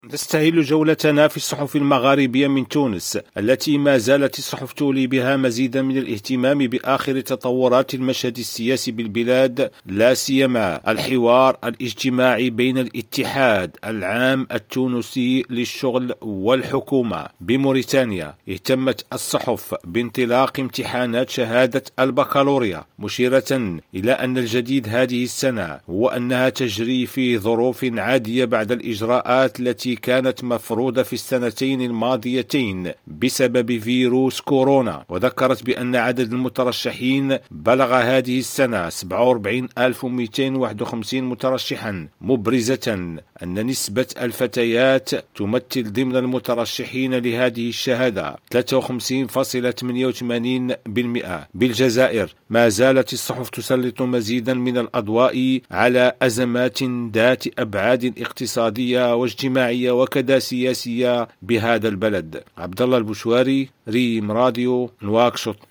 نستهل جولتنا في الصحف المغاربية من تونس، التي ما زالت الصحف تولي بها مزيدا من الاهتمام بآخر تطورات المشهد السياسي بالبلاد، لا سيما الحوار الاجتماعي بين الاتحاد العام التونسي للشغل والحكومة بموريتانيا. اهتمت الصحف بانطلاق امتحانات شهادة البكالوريا، مشيرة إلى أن الجديد هذه السنة هو أنها تجري في ظروف عادية بعد الإجراءات التي كانت مفروضة في السنتين الماضيتين بسبب فيروس كورونا. وذكرت بأن عدد المترشحين بلغ هذه السنة 47251 مترشحا، مبرزة أن نسبة الفتيات تمثل ضمن المترشحين لهذه الشهادة 53.88%. بالجزائر ما زالت الصحف تسلط مزيدا من الأضواء على أزمات ذات أبعاد اقتصادية واجتماعية وكذا سياسية بهذا البلد. عبد الله البشواري، ريم راديو، نواكشوط.